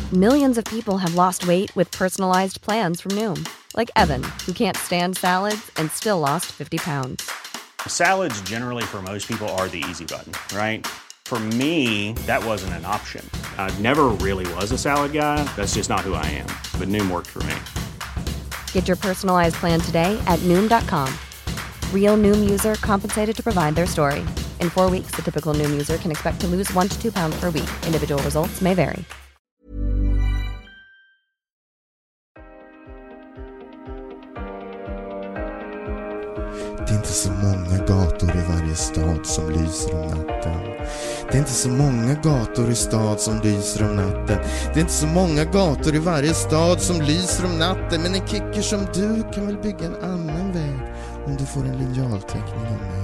Millions of people have lost weight with personalized plans from Noom. Like Evan, who can't stand salads and still lost 50 pounds. Salads generally for most people are the easy button, right? For me, that wasn't an option. I never really was a salad guy. That's just not who I am. But Noom worked for me. Get your personalized plan today at Noom.com. Real Noom user compensated to provide their story. In 4 weeks, the typical Noom user can expect to lose 1 to 2 pounds per week. Individual results may vary. Det är inte så många gator i varje stad som lyser om natten. Det är inte så många gator i stad som lyser om natten. Det är inte så många gator i varje stad som lyser om natten. Men en kicker som du kan väl bygga en annan väg om du får en linjalteckning av mig.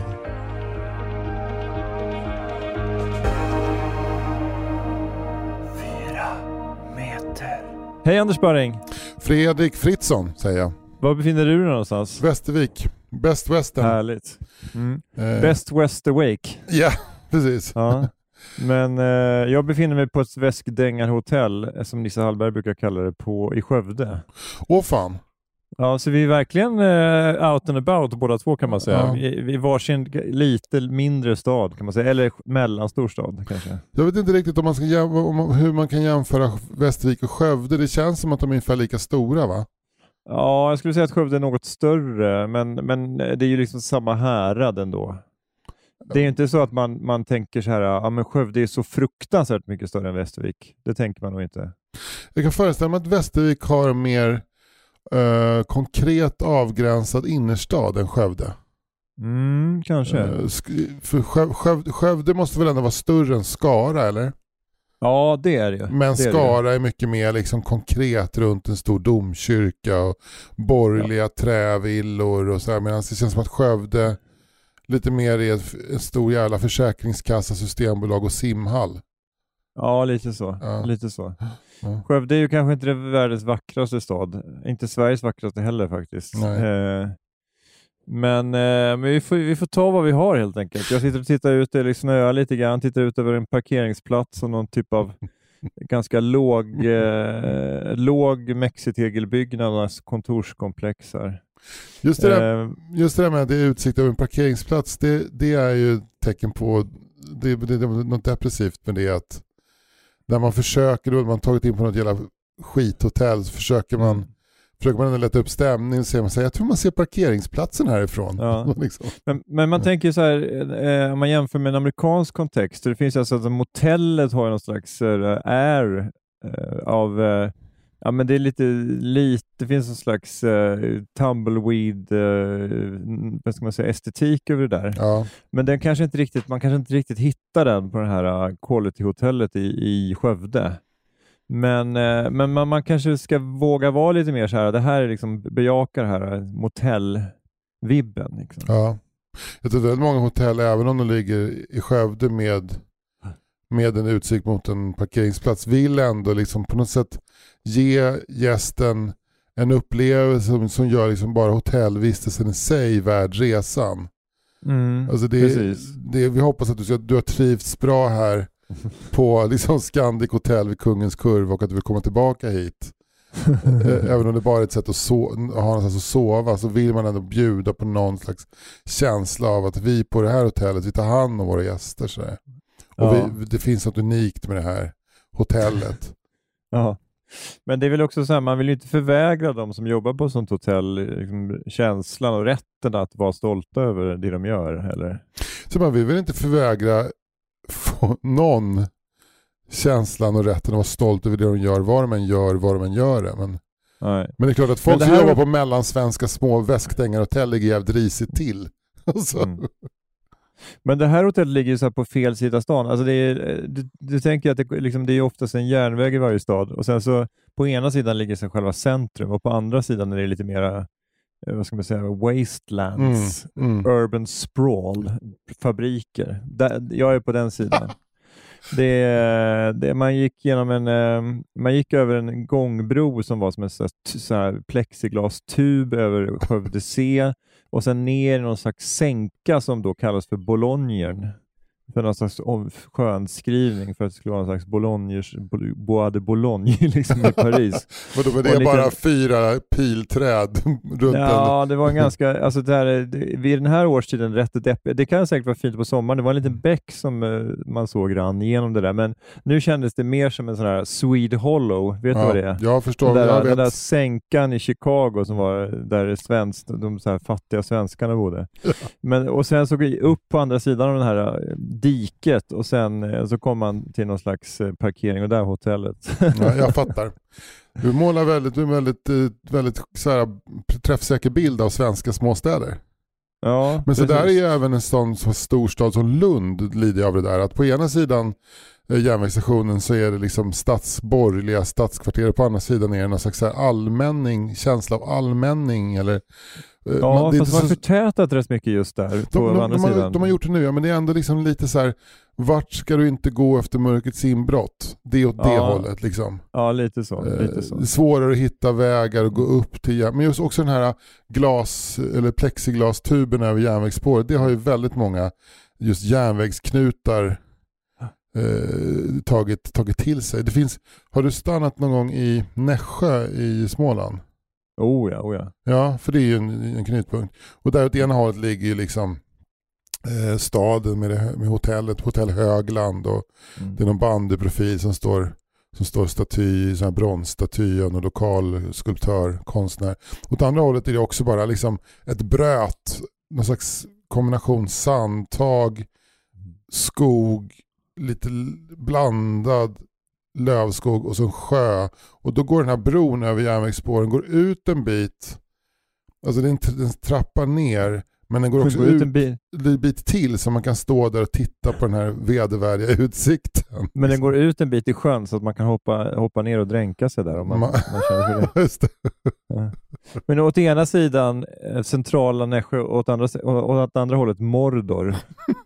Hej Anders Börring. Fredrik Fritzson säger jag. Var befinner du dig någonstans? Västervik. Best Western. Härligt. Best West Awake. Ja, precis. Ja. Men jag befinner mig på ett väskdängarhotell som Nisse Hallberg brukar kalla det i Skövde. Åh fan. Ja, så vi är verkligen out and about båda två kan man säga. Ja. Vi varsin lite mindre stad kan man säga. Eller mellanstor stad kanske. Jag vet inte riktigt om man ska hur man kan jämföra Västervik och Skövde. Det känns som att de är ungefär lika stora, va? Ja, jag skulle säga att Skövde är något större. Men det är ju liksom samma härad ändå. Det är ju inte så att man tänker så här, ja men Skövde är så fruktansvärt mycket större än Västervik. Det tänker man nog inte. Jag kan föreställa mig att Västervik har mer konkret avgränsad innerstad än Skövde. Kanske. För Skövde måste väl ändå vara större än Skara, eller? Ja, det är det ju. Men Skara är mycket mer liksom konkret runt en stor domkyrka och borgerliga trävillor och så här. Medan det känns som att Skövde lite mer är en stor jävla försäkringskassa, systembolag och simhall. Ja, lite så. Ja. Lite så. Ja. Skövde är ju kanske inte världens vackraste stad. Inte Sveriges vackraste heller faktiskt. Men vi får ta vad vi har helt enkelt. Jag sitter och tittar ut, eller snöar lite grann, tittar ut över en parkeringsplats och någon typ av ganska låg mexitegelbyggnad, kontorskomplex här. Just det där med att det är utsikt över en parkeringsplats, det är ju tecken på det är något depressivt med det, att när man försöker, då man tagit in på något jävla skithotell, så försöker man ändå lätta upp stämningen och säger jag tror man ser parkeringsplatsen härifrån. Ja. Liksom. Men man tänker så här, om man jämför med en amerikansk kontext, så det finns alltså att motellet har någon slags air av ja, men det är lite det finns en slags tumbleweed vad ska man säga, estetik över det där. Ja. Men den kanske inte riktigt, man kanske inte riktigt hittar den på det här quality-hotellet i Skövde. Men man kanske ska våga vara lite mer så här, det här är liksom bejaka det här motellvibben liksom. Ja. Jag tror väldigt många hotell, även om de ligger i Skövde med en utsikt mot en parkeringsplats, vill ändå liksom på något sätt ge gästen en upplevelse som gör liksom bara hotellvistelsen i sig värd resan. Alltså vi hoppas att du har trivts bra här på liksom Scandic Hotel vid Kungens Kurva och att du vill komma tillbaka hit. Även om det bara är ett sätt att ha någonstans att sova, så vill man ändå bjuda på någon slags känsla av att vi på det här hotellet, vi tar hand om våra gäster så här. Och det finns något unikt med det här hotellet. Ja. Men det är väl också så här, man vill ju inte förvägra dem som jobbar på sånt hotell liksom, känslan och rätten att vara stolta över det de gör, eller? Så man vill väl inte förvägra någon känslan och rätten att vara stolt över det de gör, var de än gör det. Men det är klart att folk som jobbar på mellansvenska små väskdängarhotell ligger jävligt risigt till. Men det här hotellet ligger ju så här på fel sida stan. Alltså du tänker att det är oftast en järnväg i varje stad. Och sen så på ena sidan ligger så själva centrum. Och på andra sidan är det lite mera, vad ska man säga, wastelands, urban sprawl, fabriker. Jag är på den sidan. Man gick över en gångbro som var som en så här plexiglastub över Skövde C och sen ner i någon slags sänka som då kallas för Bolognern. för någon slags skönskrivning för att det skulle vara någon slags Bois de Boulogne liksom i Paris. Vadå, men det är bara 4 pilträd runt Ja, det var en ganska, alltså vid den här årstiden rätt deppig. Det kan säkert vara fint på sommaren. Det var en liten bäck som man såg rann igenom det där, men nu kändes det mer som en sån här Swede Hollow. Vet du vad det är? Jag förstår. Den där sänkan i Chicago som var där de så här fattiga svenskarna bodde. Men, och sen så upp på andra sidan av den här diket och sen så kom man till någon slags parkering och där hotellet. Ja, jag fattar. Du målar väldigt så här, träffsäker bild av svenska småstäder. Ja, men så där är ju även en sån storstad som Lund lider av det där. Att på ena sidan järnvägsstationen så är det liksom borgerliga stadskvarter, på andra sidan är det någon slags känsla av allmänning eller ja, fast det var förtätat rätt mycket just där på andra sidan. De har gjort det nu, ja, men det är ändå liksom lite så här, vart ska du inte gå efter mörkrets inbrott? Det åt det hållet liksom. Ja, lite så. Det är svårare att hitta vägar och gå upp till, men just också den här eller plexiglastuben över järnvägsspåret, det har ju väldigt många just järnvägsknutar tagit till sig. Har du stannat någon gång i Nässjö i Småland? Oh ja. Ja, för det är ju en knutpunkt. Och där åt ena hållet ligger ju liksom staden med hotellet, Hotell Högland, och det är någon bandyprofil som står staty, sån här bronsstaty av en lokal skulptör, konstnär. Åt andra hållet är det också bara liksom ett bröt, någon slags kombination sandtag, skog, lite blandad lövskog och så en sjö. Och då går den här bron över järnvägsspåren, går ut en bit, alltså den trappar ner, men den går också ut en bit till så man kan stå där och titta på den här vedervärdiga utsikten. Men den går ut en bit i sjön så att man kan hoppa ner och dränka sig där om man känner för det. Just det. Ja. Men åt ena sidan centrala Nässjö och åt andra hållet Mordor.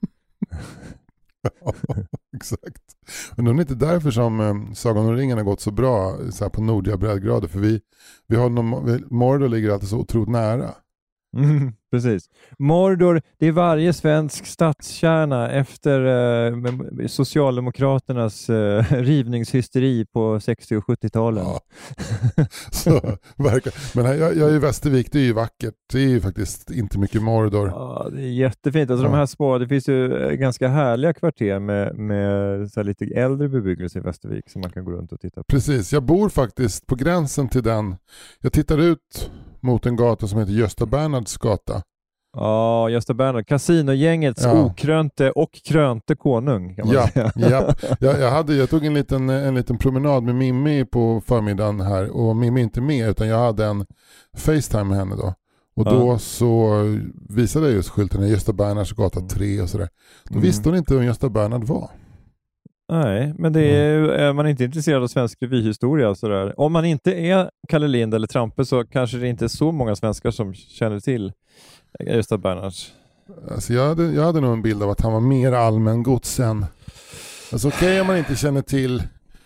Ja, exakt. Men det är inte därför som Sagan om ringen har gått så bra så här på nordliga breddgrader, för vi har Mordor ligger alltid så otroligt nära. Precis. Mordor, det är varje svensk stadskärna efter Socialdemokraternas rivningshysteri på 60- och 70-talen. Ja. Så, men jag är i Västervik, det är ju vackert. Det är ju faktiskt inte mycket Mordor. Ja, det är jättefint. Alltså de här små, det finns ju ganska härliga kvarter med så här lite äldre bebyggelse i Västervik som man kan gå runt och titta på. Precis, jag bor faktiskt på gränsen till den. Jag tittar ut mot en gata som heter Gösta Bernhards gata. Ja, Gösta Bernhard. Kasinogängets okrönte och krönte konung kan man säga. Ja. Jag tog en liten promenad med Mimmi på förmiddagen här, och Mimmi är inte med utan jag hade en FaceTime med henne då. Och då så visade jag just skylten i Gösta Bernhards gata 3 och sådär. Då visste hon inte vem Gösta Bernhard var. Nej, men det är man inte intresserad av svensk revyhistoria sådär. Om man inte är Kalle Lind eller Trampe så kanske det inte är så många svenskar som känner till Gösta Bernhards. Alltså jag hade nog en bild av att han var mer allmän gods än... Alltså okej, om man inte känner till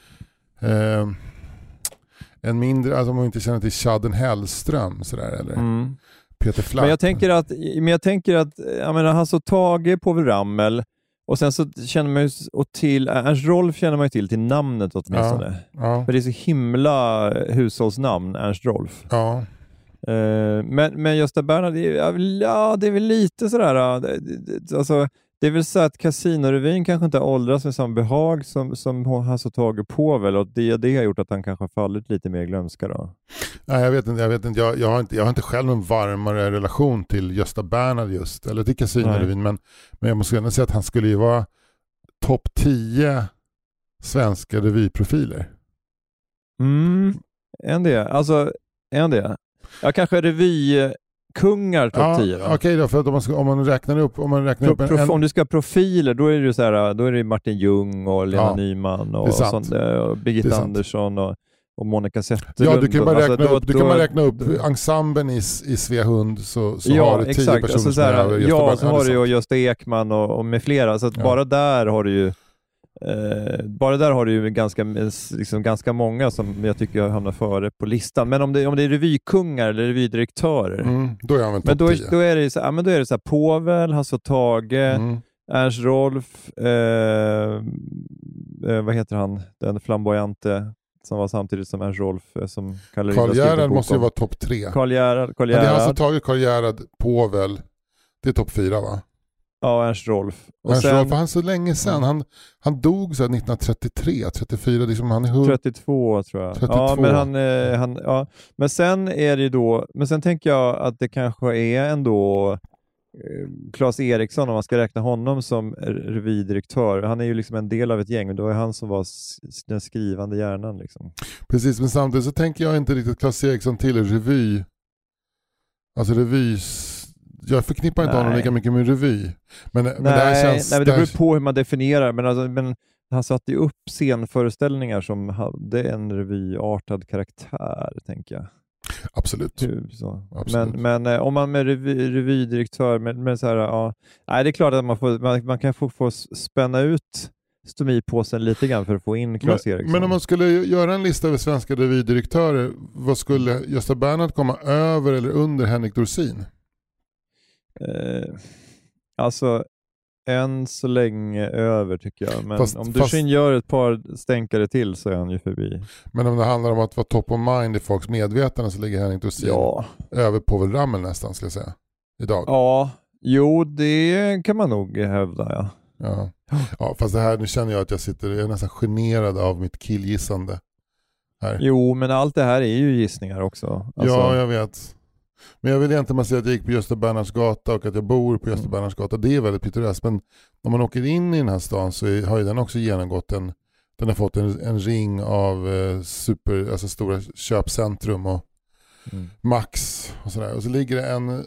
en mindre, alltså om man inte känner till Chadden Hellström sådär, eller Peter Flack. Men jag tänker att jag menar, Hasse och Tage på Ramel. Och sen så känner man ju till Ernst Rolf känner man ju till namnet åtminstone. Ja. För det är så himla hushållsnamn, Ernst Rolf. Ja. Men Gösta Bernhard, det är väl lite sådär, alltså, det är väl så att Casinorevyn kanske inte har åldrats med samma behag som han så tagit på väl, och det har gjort att han kanske har fallit lite mer glömska då. Nej, jag vet inte. Jag har inte själv en varmare relation till Gösta Bernhard just, eller till Casinorevyn, men jag måste ändå säga att han skulle ju vara topp 10 svenska revyprofiler. En det. Ja, kanske revykungar topp 10 då. Okej då, för att om man räknar upp om du ska ha profiler, då är det ju så här, då är det Martin Ljung och Lena Nyman och sånt, och Birgitta Andersson och Monica Zetterlund. Ja, du kan bara räkna upp ensemblen i Svehund, så har du 10 personer alltså, som är Gösta Bernhard. Så har du ju Gösta Ekman och med flera, så att bara där har du ju ganska många som jag tycker hamnar före på listan. Men om det är revykungar eller revydirektörer, då är han väl topp 10. Då är det så här, Povel, Hasse och Tage, Ernst Rolf, vad heter han? Den flamboyante som var samtidigt som Ernst Rolf som Karl Gerhard måste ju vara topp 3. Karl Gerhard. Men det har alltså tagit Karl Gerhard, Povel. Det är topp 4 va? Ja, Ernst Rolf. Och Ernst sen, Rolf, han så länge sedan. Han dog så här 1933, 34. Liksom han är 32 tror jag. 32. Ja, men men sen är det då, men sen tänker jag att det kanske är ändå Claes Eriksson, om man ska räkna honom som revydirektör. Han är ju liksom en del av ett gäng och då är han som var den skrivande hjärnan liksom. Precis, men samtidigt så tänker jag inte riktigt Claes Eriksson till revy. Alltså jag förknippar inte honom lika mycket med revy. Men det här känns... Nej, men det beror på hur man definierar. Men han satte ju upp scenföreställningar som hade en revyartad karaktär, tänker jag. Absolut. Absolut. Men om man med revydirektör med så här, det är klart att man kan få spänna ut stomipåsen lite grann för att få in Claes Eriksson. Men om man skulle göra en lista över svenska revydirektörer, vad skulle Gösta Bernhard komma över eller under Henrik Dorsin? Alltså än så länge över tycker jag. Men om Dorsin gör ett par stänkare till så är han ju förbi. Men om det handlar om att vara top of mind i folks medvetande så ligger Henrik Dorsin över Povel Ramel nästan, skulle jag säga. Idag. Ja, jo det kan man nog hävda, ja, fast det här, nu känner jag att jag är nästan generad av mitt killgissande här. Jo, men allt det här är ju gissningar också. Alltså... Ja, jag vet. Men jag vill egentligen säga att jag gick på Gösta Bernhards gata och att jag bor på Gösta Bernhards gata. Det är väldigt pittoreskt. Men när man åker in i den här stan så har ju den också genomgått den har fått en ring av alltså stora köpcentrum och Max och sådär. Och så ligger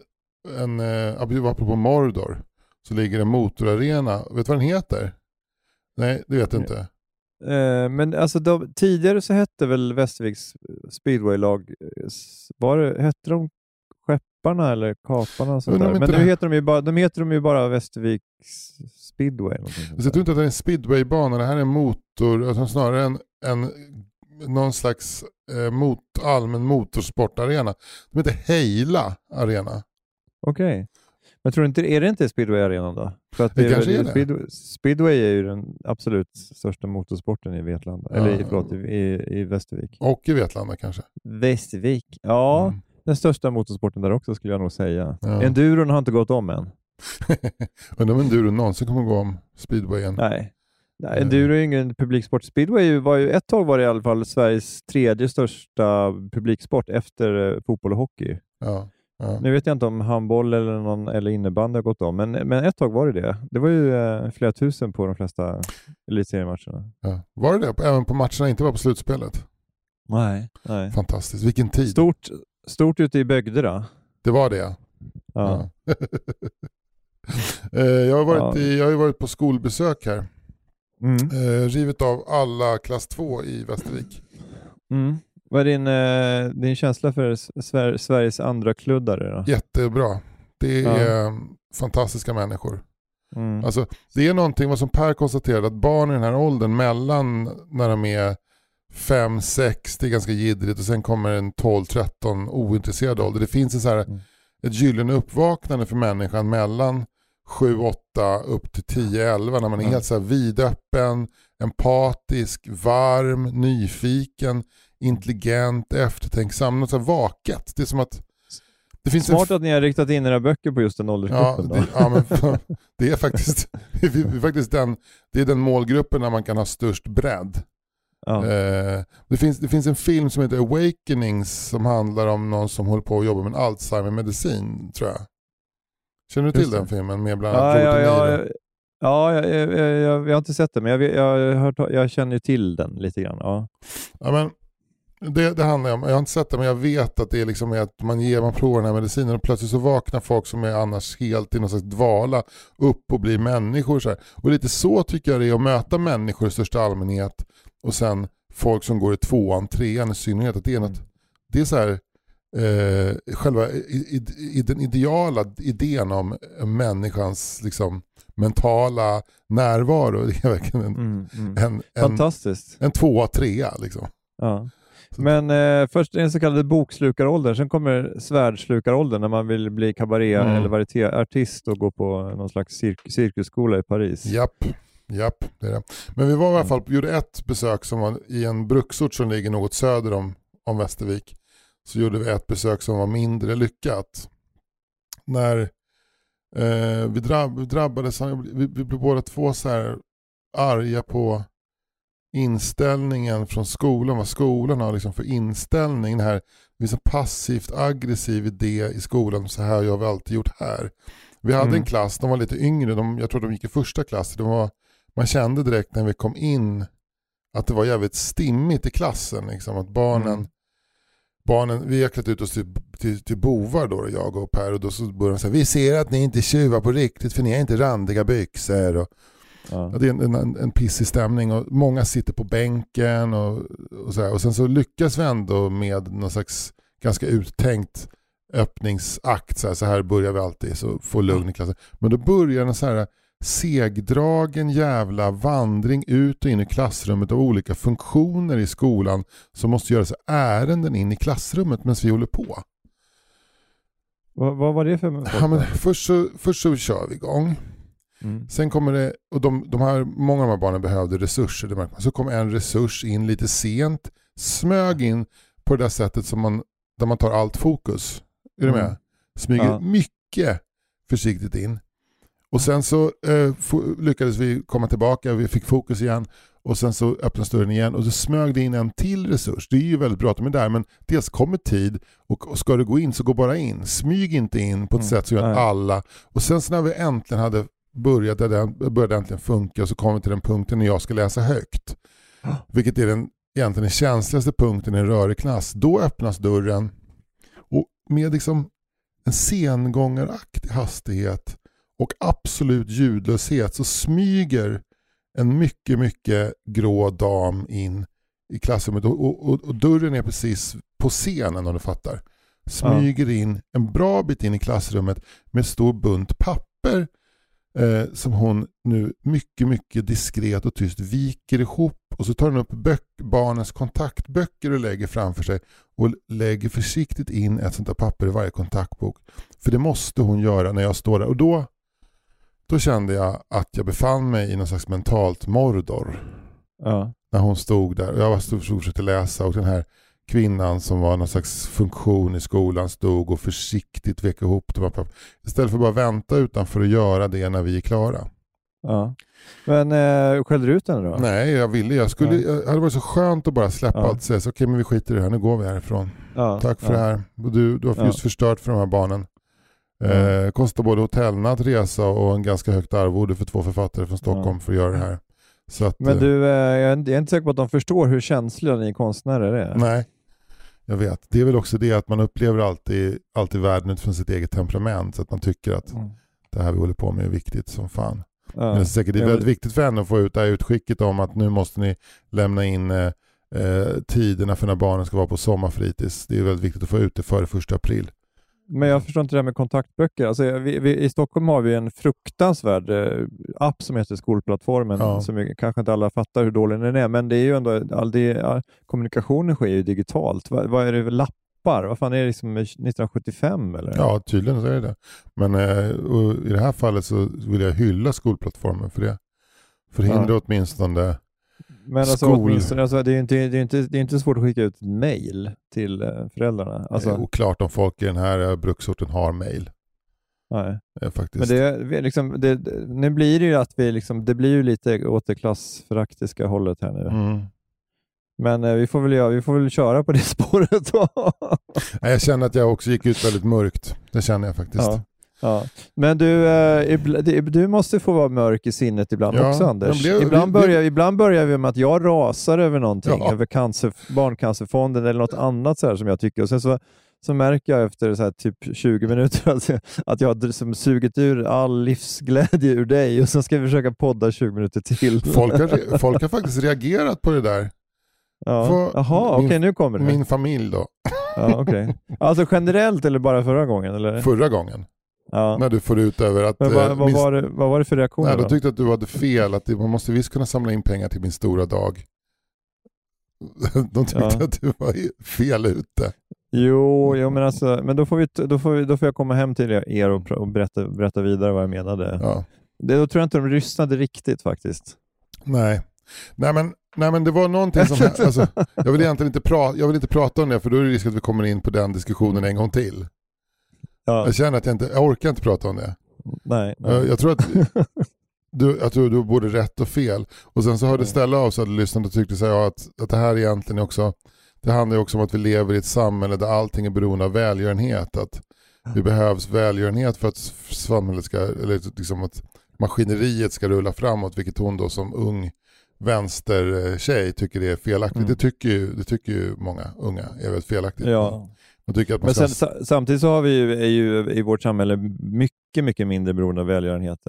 det apropå Mordor, så ligger det en motorarena. Vet du vad den heter? Nej, det vet jag inte. Men alltså tidigare så hette väl Västerviks speedwaylag, hette de Skepparna eller Kaparna sånt där. Men nu heter de ju bara Västerviks speedway. Jag tror inte att det är en speedwaybana, det här är en motor, alltså snarare någon slags allmän motorsportarena. De heter Heila Arena. Okej. Men tror inte, är det inte speedway-arenan då? För att det kanske är det. Speedway är ju den absolut största motorsporten i Vetlanda. Eller i Västervik. Och i Vetlanda kanske. Västervik, ja. Den största motorsporten där också skulle jag nog säga. Ja. Enduron har inte gått om än. Undrar om enduron någonsin kommer gå om speedwayen. Nej, enduro är ingen publiksport. Speedway var ju ett tag var det i alla fall Sveriges 3:e största publiksport efter fotboll och hockey. Ja. Nu vet jag inte om handboll eller innebandy har gått om, men ett tag var det. Det var ju flera tusen på de flesta elitseriematcherna. Ja. Var det även på matcherna, inte bara på slutspelet? Nej. Fantastiskt, vilken tid. Stort ute i Bögderna. Det var det, ja. Jag har ju varit på skolbesök här. Rivit av alla klass 2 i Västervik. Vad är din känsla för Sveriges andra kluddare då? Jättebra. Det är fantastiska människor. Alltså, det är någonting, vad som Per konstaterade, att barn i den här åldern mellan när de är 5-6, det är ganska jiddrigt, och sen kommer en 12-13 ointresserad ålder. Det finns ett gyllene uppvaknande för människan mellan 7-8 upp till 10-11 när man är helt så här vidöppen, empatisk, varm, nyfiken, intelligent, eftertänksam, något så här vaket. Det är som att det finns smart att ni har riktat in era böcker på just den åldersgruppen. Det är faktiskt det är den målgruppen där man kan ha störst bredd. Ja. Det finns en film som heter Awakenings som handlar om någon som håller på att jobba med en Alzheimer-medicin, tror jag. Känner du till den filmen med bland annat jag har inte sett den, men jag känner ju till den lite grann. Ja, men det handlar om, jag har inte sett det, men jag vet att det är liksom att man provar den här medicinen och plötsligt så vaknar folk som är annars helt i någon slags dvala upp och blir människor så här. Och lite så tycker jag det är att möta människor i största allmänhet och sen folk som går i 2:an, 3:an i synnerhet, att det är något, det är så här själva den ideala idén om människans liksom mentala närvaro. Det är verkligen en fantastiskt. En 2:a, 3:a liksom. Ja. Men först är den så kallade bokslukaråldern, sen kommer svärdslukaråldern när man vill bli kabaré eller varietéartist och gå på någon slags cirkusskola i Paris. Japp, det är det. Men vi var i alla fall, gjorde ett besök som var i en bruksort som ligger något söder om Västervik. Så gjorde vi ett besök som var mindre lyckat. När vi drabbades, vi blev båda två så här arga på inställningen från skolan, vad skolan har liksom för inställning. Det här, det är så passivt aggressiv idé i skolan, så här har vi alltid gjort här. Vi hade en klass, de var lite yngre, jag tror de gick i första klass. Man kände direkt när vi kom in att det var jävligt stimmigt i klassen. Liksom, att barnen, vi har klätt ut oss till bovar då, jag och Per, och då så började de säga, vi ser att ni inte tjuvar på riktigt för ni är inte randiga byxor. Och det är en pissig stämning och många sitter på bänken och så här. Och sen så lyckas vi ändå med någon slags ganska uttänkt öppningsakt. Så här börjar vi alltid, så få lugn i klassen. Men då börjar en så här segdragen jävla vandring ut och in i klassrummet av olika funktioner i skolan som måste göra så ärenden in i klassrummet medan vi håller på. Vad var det för? Ja, men först så kör vi igång. Sen kommer det, och många av de här barnen behövde resurser, det märker man. Så kommer en resurs in lite sent, smög in på det där sättet där man tar allt fokus. Är du med? Smyger mycket försiktigt in. Och sen så lyckades vi komma tillbaka, vi fick fokus igen och sen så öppnades dörren igen och så smög det in en till resurs. Det är ju väldigt bra att de är där, men dels kommer tid och ska du gå in så gå bara in. Smyg inte in på ett sätt som gör att alla. Och sen så när vi äntligen hade började äntligen funka och så kom vi till den punkten när jag ska läsa högt. Vilket är egentligen den känsligaste punkten i en rörig klass. Då öppnas dörren och med liksom en sengångaraktig hastighet och absolut ljudlöshet så smyger en mycket, mycket grå dam in i klassrummet och dörren är precis på scenen om du fattar. Smyger in en bra bit in i klassrummet med stor bunt papper som hon nu mycket, mycket diskret och tyst viker ihop och så tar hon upp barnens kontaktböcker och lägger framför sig och lägger försiktigt in ett sånt där papper i varje kontaktbok. För det måste hon göra när jag står där och då kände jag att jag befann mig i någon slags mentalt Mordor. När hon stod där och jag försökte läsa och den här kvinnan som var någon slags funktion i skolan stod och försiktigt vek ihop det. Istället för att bara vänta utanför att göra det när vi är klara. Ja. Men skällde du ut den då? Nej, jag hade varit så skönt att bara släppa allt och säga så okej, men vi skiter i det här, nu går vi härifrån. Tack för det här. Du har just förstört för de här barnen. Kostar både hotellnatt, resa och en ganska högt arvode för 2 författare från Stockholm för att göra det här. Så att, men du, jag är inte säker på att de förstår hur känsliga ni konstnärer är. Nej, jag vet. Det är väl också det att man upplever alltid världen utifrån sitt eget temperament. Så att man tycker att det här vi håller på med är viktigt som fan. Men det är säkert väldigt viktigt för henne att få ut det här utskicket om att nu måste ni lämna in tiderna för när barnen ska vara på sommarfritids. Det är väldigt viktigt att få ut det före 1 april. Men jag förstår inte det här med kontaktböcker. Alltså, i Stockholm har vi en fruktansvärd app som heter Skolplattformen som kanske inte alla fattar hur dålig den är. Men det är ju ändå kommunikationen sker ju digitalt. Vad är det för lappar? Vad fan är det liksom 1975 eller? Ja, tydligen så är det. Men i det här fallet så vill jag hylla Skolplattformen för det. Förhindra åtminstone. Men alltså, det är inte svårt att skicka ut mail till föräldrarna. Alltså, det är oklart om folk i den här bruksorten har mail. Nej. Faktiskt. Men nu blir det ju att det blir ju lite åt det klassföraktiska hållet här nu. Men vi får väl köra på det spåret då. Jag känner att jag också gick ut väldigt mörkt. Det känner jag faktiskt. Ja. Men du måste få vara mörk i sinnet ibland också, Anders. Ibland börjar vi med att jag rasar över någonting, över barncancerfonden eller något annat så här som jag tycker. Och sen så märker jag efter så här typ 20 minuter att jag har som sugit ur all livsglädje ur dig och så ska vi försöka podda 20 minuter till. Folk har faktiskt reagerat på det där. Jaha, okej, nu kommer det. Min familj då. Ja, okej. Alltså generellt eller bara förra gången? Eller? Förra gången. När du får ut över att... Men vad var det för reaktioner? De tyckte att du hade fel, att man måste visst kunna samla in pengar till min stora dag. De tyckte att du var fel ute. Jo, men alltså, men då får jag komma hem till er och berätta vidare vad jag menade. Ja. Då tror jag inte de lyssnade riktigt faktiskt. Nej, men det var någonting som alltså, jag vill inte prata om det, för då är det risk att vi kommer in på den diskussionen en gång till. Ja. Jag känner att jag orkar inte prata om det. Nej. Jag tror att du både rätt och fel. Och sen så hörde Stella av sig att lyssnade och tyckte sig att det här egentligen också, det handlar ju också om att vi lever i ett samhälle där allting är beroende av välgörenhet. Att det behövs välgörenhet för att samhället ska, eller liksom att maskineriet ska rulla framåt, vilket hon då som ung vänstertjej tycker det är felaktigt. Det tycker ju många unga är väldigt felaktigt. Ja. Att men samtidigt så har vi är ju i vårt samhälle mycket, mycket mindre beroende av välgörenhet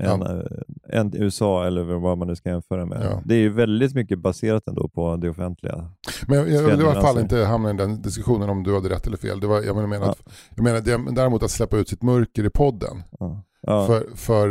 än USA eller vad man nu ska jämföra med. Ja. Det är ju väldigt mycket baserat ändå på det offentliga. Men jag vill i alla fall inte hamna i den diskussionen om du hade rätt eller fel. Jag menar däremot att släppa ut sitt mörker i podden. Ja. För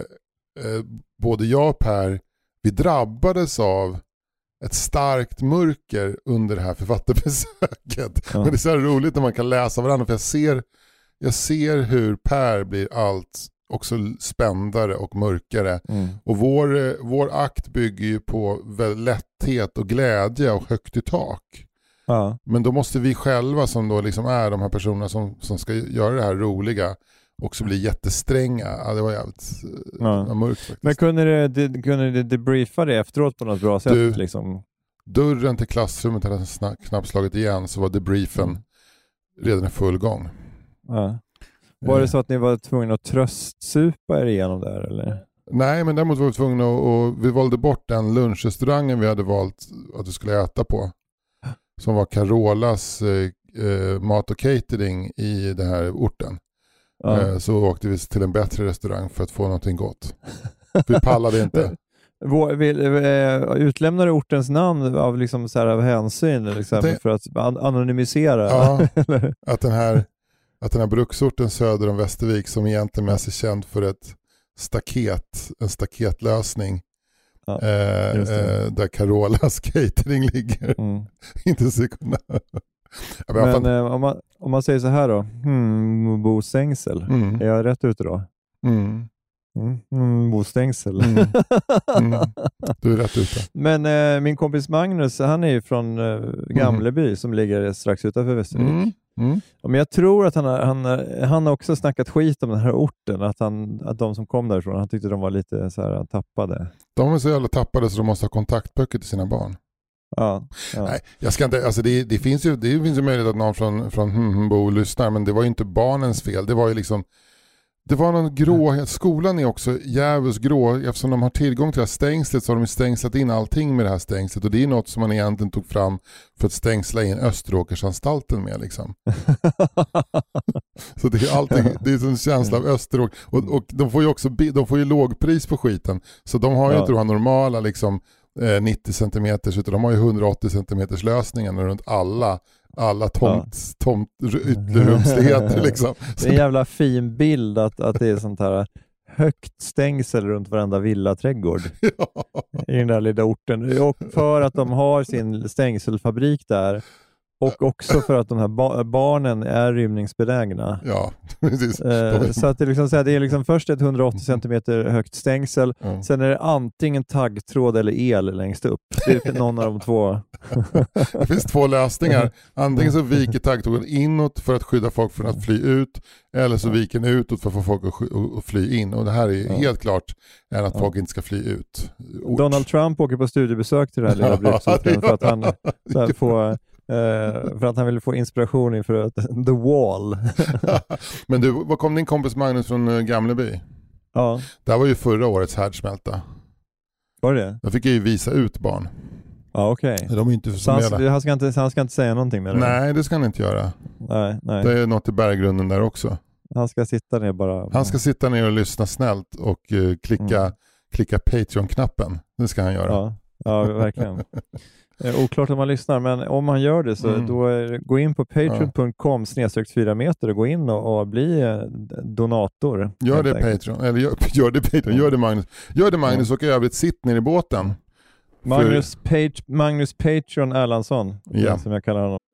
både jag och Per, vi drabbades av ett starkt mörker under det här författarbesöket. Ja. Men det är så här roligt när man kan läsa varandra, för jag ser hur Per blir allt också spändare och mörkare. Och vår akt bygger ju på lätthet och glädje och högt i tak. Ja. Men då måste vi själva, som då liksom är de här personerna som ska göra det här roliga, också blir jättestränga. Ja, det var jävligt mörkt faktiskt. Men kunde du debriefa det efteråt på något bra sätt? Liksom? Dörren till klassrummet hade knappt slagit igen, så var debriefen redan i full gång. Ja. Var det så att ni var tvungna att tröstsupa er igenom där, eller? Nej, men däremot var vi tvungna vi valde bort den lunchrestaurangen vi hade valt att vi skulle äta på. Som var Carolas mat och catering i den här orten. Ja. Så åkte vi till en bättre restaurang för att få någonting gott. Vi pallade inte. Utlämnar du ortens namn av, liksom så här, av hänsyn liksom, för att anonymisera? Ja, att den här bruksorten söder om Västervik, som egentligen mest är känd för en staketlösning, där Carolas catering ligger. Inte så kunna. Men om man säger så här då, bostängsel, är jag rätt ute då? Bostängsel. Du är rätt ute. Men min kompis Magnus, han är ju från Gamleby som ligger strax utanför Västervik. Men jag tror att han har också snackat skit om den här orten, att de som kom därifrån, han tyckte de var lite så här tappade. De är så jävla tappade så de måste ha kontaktböcker till sina barn. Ja. Nej, jag ska inte, alltså det finns ju möjlighet att någon från Bo lyssnar, men det var ju inte barnens fel. Det var ju liksom, det var någon grå, skolan är också jävligt grå, eftersom de har tillgång till det här stängslet, så har de stängslat in allting med det här stängslet, och det är något som man egentligen tog fram för att stängsla in Österåkersanstalten med liksom. Så det är allting, det är en känsla av Österåker, och de får ju också lågpris på skiten, så de har ju inte de här normala liksom 90 cm, utan de har ju 180 cm lösningen runt alla ytterrumsligheter liksom. Det är en jävla fin bild att det är sånt här högt stängsel runt varenda villaträdgård i den där lilla orten. Och för att de har sin stängselfabrik där, och också för att de här barnen är rymningsbenägna. Ja, precis. Så att det är liksom först ett 180 cm högt stängsel, sen är det antingen taggtråd eller el längst upp. Det är någon av de två. Det finns två lösningar. Antingen så viker taggtråden inåt för att skydda folk från att fly ut, eller så viker den utåt för att få folk att fly in. Och det här är helt klart än att folk inte ska fly ut. Donald Trump åker på studiebesök till den här lilla bruksorten för att han för att han ville få inspiration inför The Wall. Men du, vad kom din kompis Magnus från Gamleby? Ja. Det här var ju förra årets härdsmälta. Var det? Jag fick ju visa ut barn. Ja, okej. De är inte så han ska inte säga någonting med det? Nej, det ska han inte göra. Nej. Det är något i berggrunden där också. Han ska sitta ner bara. Han ska sitta ner och lyssna snällt och klicka Patreon-knappen. Det ska han göra. Ja, verkligen. Oklart om man lyssnar, men om man gör det så då gå in på patreon.com/4 meter och gå in och bli donator. Gör det Patreon, eller gör det Patreon, gör det Magnus. Gör det Magnus och i övrigt sitt ner i båten. Magnus Patreon Erlandsson, som jag kallar honom.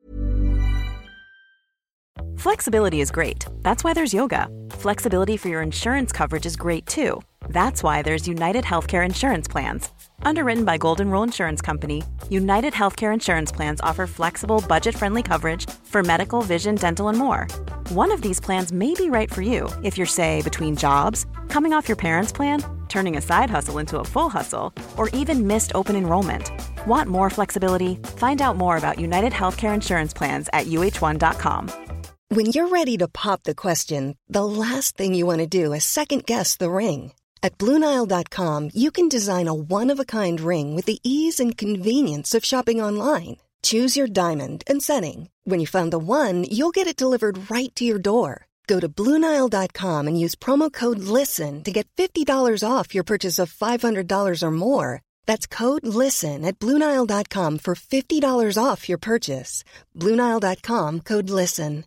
Flexibility is great. That's why there's yoga. Flexibility for your insurance coverage is great too. That's why there's United Healthcare Insurance Plans. Underwritten by Golden Rule Insurance Company, United Healthcare Insurance Plans offer flexible, budget-friendly coverage for medical, vision, dental, and more. One of these plans may be right for you if you're, say, between jobs, coming off your parents' plan, turning a side hustle into a full hustle, or even missed open enrollment. Want more flexibility? Find out more about United Healthcare Insurance Plans at uh1.com. When you're ready to pop the question, the last thing you want to do is second-guess the ring. At BlueNile.com, you can design a one-of-a-kind ring with the ease and convenience of shopping online. Choose your diamond and setting. When you find the one, you'll get it delivered right to your door. Go to BlueNile.com and use promo code LISTEN to get $50 off your purchase of $500 or more. That's code LISTEN at BlueNile.com for $50 off your purchase. BlueNile.com, code LISTEN.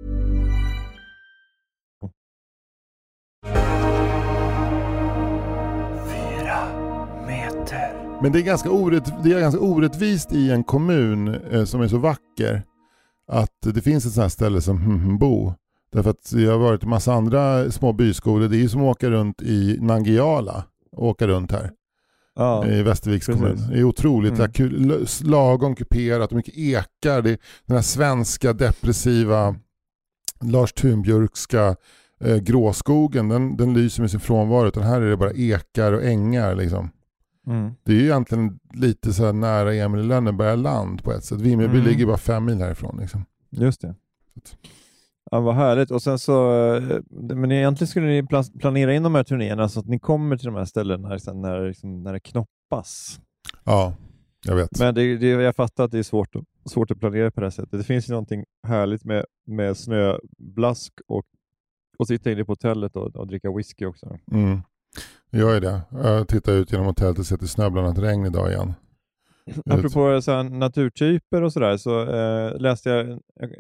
Men det är ganska orättvist i en kommun som är så vacker att det finns ett sånt här ställe som Bo. Därför att jag har varit i massa andra små byskolor. Det är ju som att åka runt i Nangijala. Åka runt här. I Västerviks kommun. Det är otroligt lagom kuperat och mycket ekar. Det är den här svenska depressiva Lars Thunbjörkska gråskogen. Den lyser med sin frånvaro. Utan här är det bara ekar och ängar liksom. Det är ju egentligen lite så här nära Emil i Lönneberga land på ett sätt. Vimmerby ligger bara 5 mil härifrån liksom. Just det. Ja, vad härligt. Och sen så, men egentligen skulle ni planera in de här turnéerna så att ni kommer till de här ställena när det knoppas. Ja, jag vet. Men jag fattar att det är svårt att planera på det här sättet. Det finns ju någonting härligt med snöblask och sitta inne på hotellet och dricka whisky också. Jag är det. Jag tittar ut genom hotellet och ser till snöblandat regn idag igen. Apropå så här, naturtyper och sådär så läste jag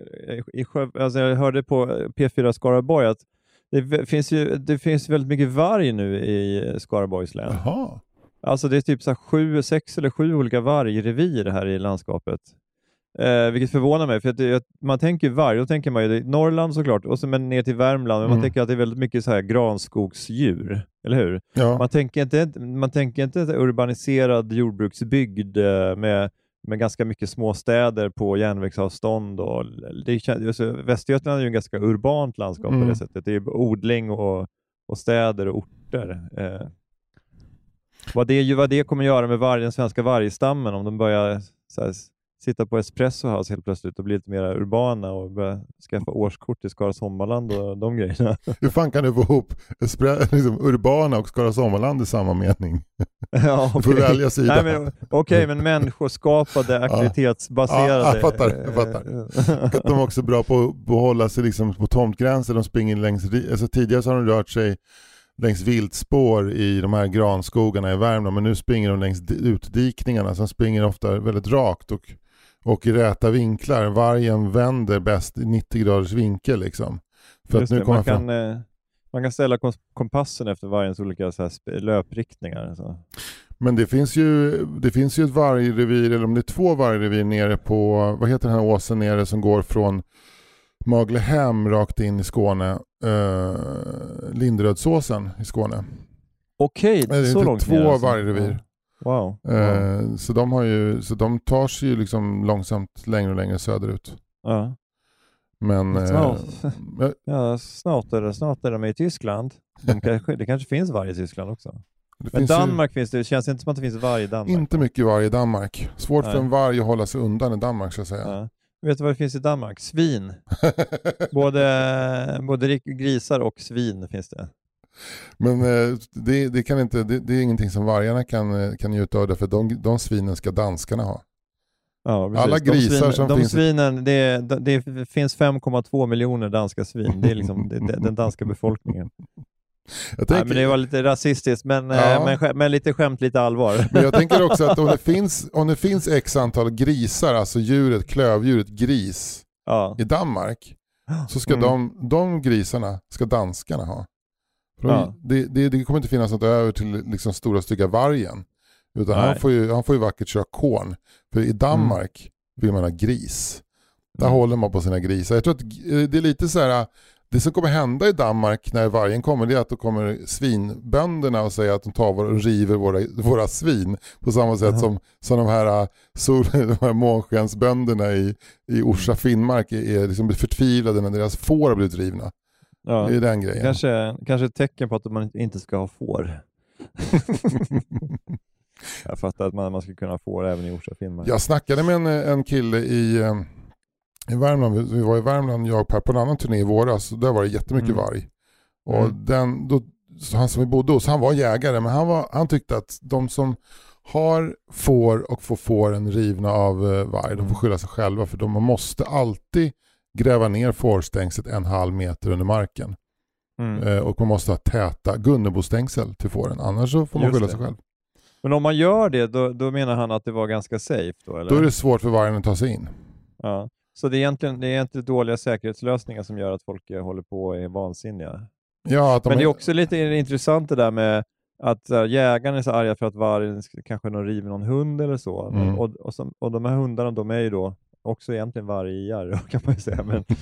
jag hörde på P4 Skaraborg att det finns väldigt mycket varg nu i Skaraborgs län. Jaha. Alltså det är typ så här 6 eller 7 olika vargrevir här i landskapet. Vilket förvånar mig, för att man tänker varg, då tänker man ju Norrland såklart, och så men ner till Värmland, men man tänker att det är väldigt mycket så här granskogsdjur, eller hur? Ja. Man tänker inte ett urbaniserad jordbruksbygd med ganska mycket småstäder på järnvägsavstånd, och Västergötland är ju en ganska urbant landskap på det sättet. Det är odling och städer och orter. Vad det kommer göra med den svenska vargstammen om de börjar så här, sitta på Espresso House helt plötsligt och bli lite mer urbana och börja skaffa årskort i Skara Sommarland och de grejerna. Hur fan kan du få ihop liksom urbana och Skara Sommarland i samma mening? Ja, okay. Du får välja sida. Men människoskapade, aktivitetsbaserade. Jag fattar. Att de är också bra på att hålla sig liksom på tomtgränser. De springer längs, tidigare så har de rört sig längs viltspår i de här granskogarna i Värmland, men nu springer de längs utdikningarna, som springer ofta väldigt rakt och i räta vinklar. Vargen vänder bäst i 90 graders vinkel liksom. För att nu man kan ställa kompassen efter vargens olika så här löpriktningar. Så. Men det finns ju ett vargrevir, eller om det är 2 vargrevir nere på, vad heter den här åsen nere som går från Maglehem rakt in i Skåne, Linderödsåsen i Skåne. Okej, så långt 2 vargrevir. Wow. Så de tar sig ju liksom långsamt längre och längre söderut. Ja. Men snart är de i Tyskland. Det kanske finns varg i Tyskland också. Men Danmark finns det känns inte som att det finns varg i Danmark. Inte mycket varg i Danmark. Svårt för en varg att hålla sig undan i Danmark, så att säga. Ja. Vet du vad det finns i Danmark? Svin. både grisar och svin finns det. Men det är ingenting som vargarna kan njuta av, för de svinen ska danskarna ha. Ja, alla grisar som finns. Svinen, det finns 5,2 miljoner danska svin. Det är liksom den danska befolkningen. Men det var lite rasistiskt, men lite skämt, lite allvar. Men jag tänker också att om det finns x antal grisar, alltså klövdjuret gris i Danmark, så ska de grisarna ska danskarna ha. Det kommer inte finnas något över till liksom stora stygga vargen. Utan han får ju vackert köra korn. För i Danmark vill man ha gris. Där håller man på sina grisar. Jag tror att det är lite så här, det som kommer hända i Danmark när vargen kommer, det är att då kommer svinbönderna och säger att de tar och river våra svin. På samma sätt som de här månskensbönderna i Orsa Finnmark är liksom förtvivlade när deras får har blivit rivna. Ja. Det är den grejen. Kanske ett tecken på att man inte ska ha får. Jag fattar att man ska kunna ha får även i Orsa Finnmark. Jag snackade med en kille i Värmland. Vi var i Värmland, jag och Per, på en annan turné i våras. Där var det jättemycket varg. Och han som vi bodde hos, han var jägare. Men han tyckte att de som har får och får fåren rivna av varg, de får skylla sig själva. För man måste alltid gräva ner fårstängslet 1,5 meter under marken. Och man måste ha täta Gunnebostängsel till fåren. Annars så får man skylla sig själv. Men om man gör det, då menar han att det var ganska safe då, eller? Då är det svårt för vargen att ta sig in. Ja. Så det är egentligen dåliga säkerhetslösningar som gör att folk håller på och är vansinniga. Ja, men det är också lite intressant det där med att jägarna är så arga för att vargen kanske river någon hund eller så. Och de här hundarna, de är ju då också egentligen vargar kan man ju säga.